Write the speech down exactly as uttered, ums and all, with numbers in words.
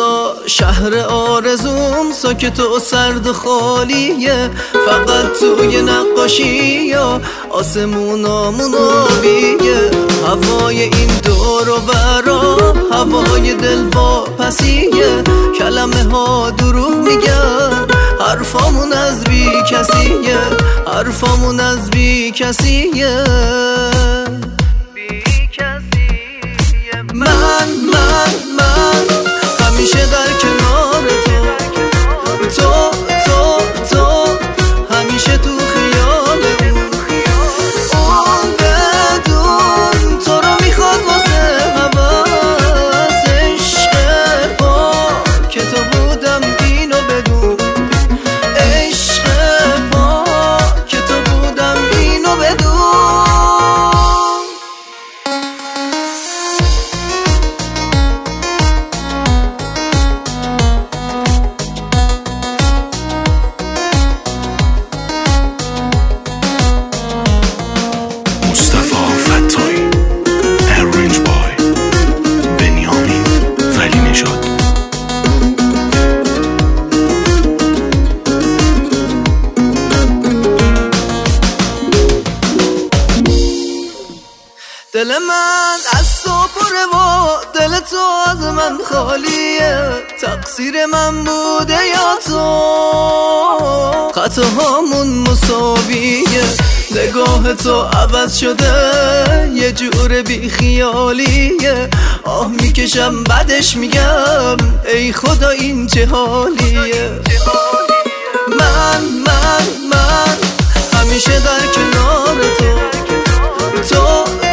اینجا شهر آرزوم ساکت و سرد و خالیه، فقط توی نقاشی یا آسمونامون آبیه. هوای این دور و برا هوای دلواپسیه، کلمه ها دروغ میگن، حرفامون از بی کسیه، حرفامون از بی کسیه. من من من همیشه در کنار تو، تو تو تو همیشه تو خیالم. اون بدون تو رو میخواد واسه حواس، عشق پا که تو بودم اینو بدون، عشق پا که تو بودم اینو بدون. دل من از تو پره و دل تو از من خالیه، تقصیر من بوده یا تو، خطاهامون مساویه، نگاه تو عوض شده یه جور بی خیالیه. آه میکشم بعدش میگم ای خدا این چه حالیه. من من من همیشه در کنار تو، تو